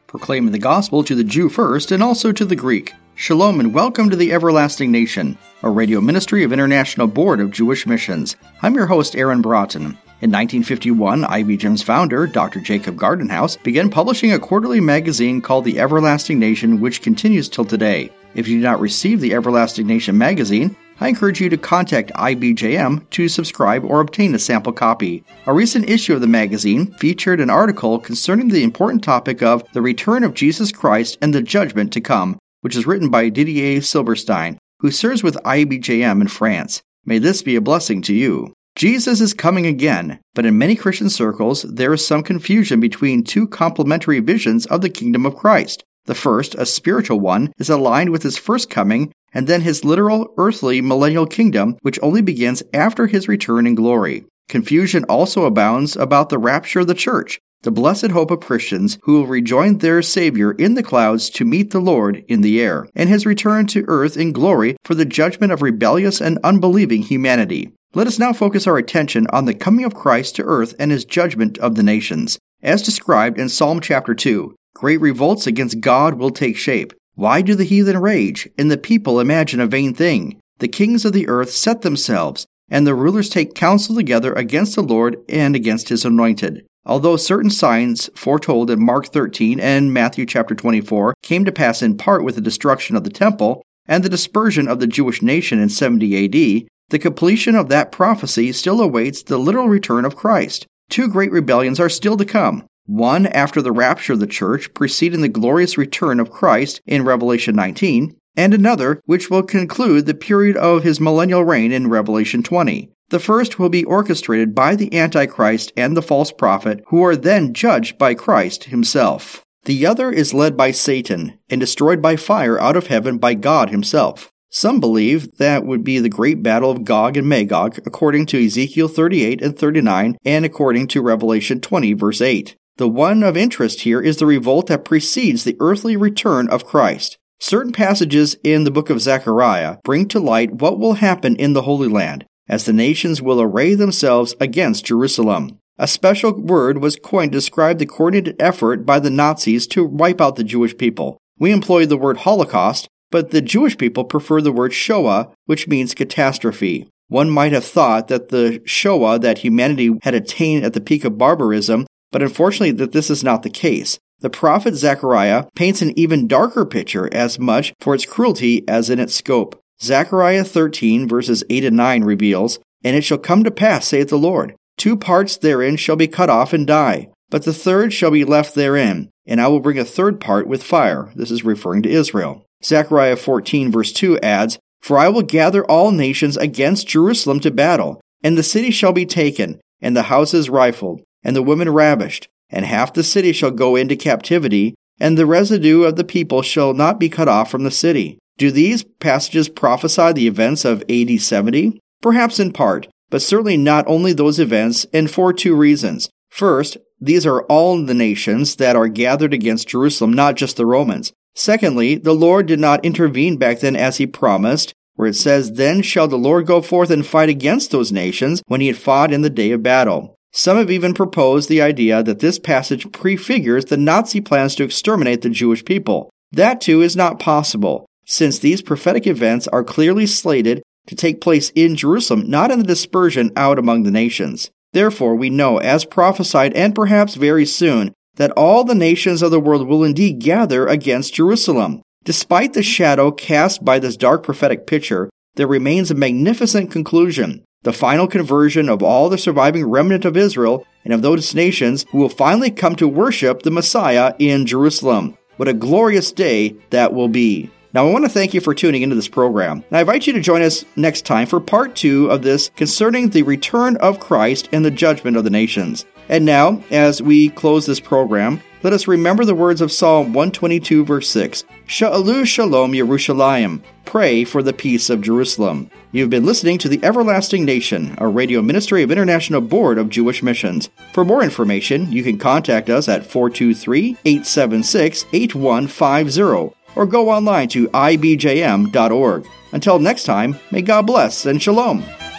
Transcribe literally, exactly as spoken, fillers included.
proclaiming the gospel to the Jew first and also to the Greek. Shalom and welcome to the Everlasting Nation, a radio ministry of International Board of Jewish Missions. I'm your host, Aaron Broughton. In nineteen fifty-one, I B J M's founder, Doctor Jacob Gardenhouse, began publishing a quarterly magazine called The Everlasting Nation, which continues till today. If you do not receive the Everlasting Nation magazine, I encourage you to contact I B J M to subscribe or obtain a sample copy. A recent issue of the magazine featured an article concerning the important topic of the return of Jesus Christ and the judgment to come, which is written by Didier Silberstein, who serves with I B J M in France. May this be a blessing to you. Jesus is coming again, but in many Christian circles, there is some confusion between two complementary visions of the kingdom of Christ. The first, a spiritual one, is aligned with his first coming, and then his literal, earthly, millennial kingdom, which only begins after his return in glory. Confusion also abounds about the rapture of the church, the blessed hope of Christians who will rejoin their Savior in the clouds to meet the Lord in the air, and his return to earth in glory for the judgment of rebellious and unbelieving humanity. Let us now focus our attention on the coming of Christ to earth and his judgment of the nations. As described in Psalm chapter two, great revolts against God will take shape. Why do the heathen rage, and the people imagine a vain thing? The kings of the earth set themselves, and the rulers take counsel together against the Lord and against his anointed. Although certain signs foretold in Mark thirteen and Matthew chapter twenty-four came to pass in part with the destruction of the temple and the dispersion of the Jewish nation in seventy A D, the completion of that prophecy still awaits the literal return of Christ. Two great rebellions are still to come. One after the rapture of the church, preceding the glorious return of Christ in Revelation nineteen, and another which will conclude the period of his millennial reign in Revelation twenty. The first will be orchestrated by the Antichrist and the false prophet, who are then judged by Christ himself. The other is led by Satan and destroyed by fire out of heaven by God himself. Some believe that would be the great battle of Gog and Magog, according to Ezekiel thirty-eight and thirty-nine, and according to Revelation twenty, verse eight. The one of interest here is the revolt that precedes the earthly return of Christ. Certain passages in the book of Zechariah bring to light what will happen in the Holy Land, as the nations will array themselves against Jerusalem. A special word was coined to describe the coordinated effort by the Nazis to wipe out the Jewish people. We employ the word Holocaust, but the Jewish people prefer the word Shoah, which means catastrophe. One might have thought that the Shoah that humanity had attained at the peak of barbarism, but unfortunately that this is not the case. The prophet Zechariah paints an even darker picture as much for its cruelty as in its scope. Zechariah thirteen verses eight and nine reveals, "And it shall come to pass, saith the Lord, two parts therein shall be cut off and die, but the third shall be left therein, and I will bring a third part with fire." This is referring to Israel. Zechariah fourteen verse two adds, "For I will gather all nations against Jerusalem to battle, and the city shall be taken, and the houses rifled, and the women ravished, and half the city shall go into captivity, and the residue of the people shall not be cut off from the city." Do these passages prophesy the events of A D seventy? Perhaps in part, but certainly not only those events, and for two reasons. First, these are all the nations that are gathered against Jerusalem, not just the Romans. Secondly, the Lord did not intervene back then as he promised, where it says, "Then shall the Lord go forth and fight against those nations when he had fought in the day of battle." Some have even proposed the idea that this passage prefigures the Nazi plans to exterminate the Jewish people. That too is not possible, since these prophetic events are clearly slated to take place in Jerusalem, not in the dispersion out among the nations. Therefore, we know, as prophesied and perhaps very soon, that all the nations of the world will indeed gather against Jerusalem. Despite the shadow cast by this dark prophetic picture, there remains a magnificent conclusion: the final conversion of all the surviving remnant of Israel and of those nations who will finally come to worship the Messiah in Jerusalem. What a glorious day that will be. Now, I want to thank you for tuning into this program, and I invite you to join us next time for part two of this concerning the return of Christ and the judgment of the nations. And now, as we close this program, let us remember the words of Psalm one twenty-two, verse six, Sha'alu Shalom Yerushalayim, pray for the peace of Jerusalem. You've been listening to The Everlasting Nation, a radio ministry of International Board of Jewish Missions. For more information, you can contact us at four two three, eight seven six, eight one five zero or go online to I B J M dot org. Until next time, may God bless and shalom.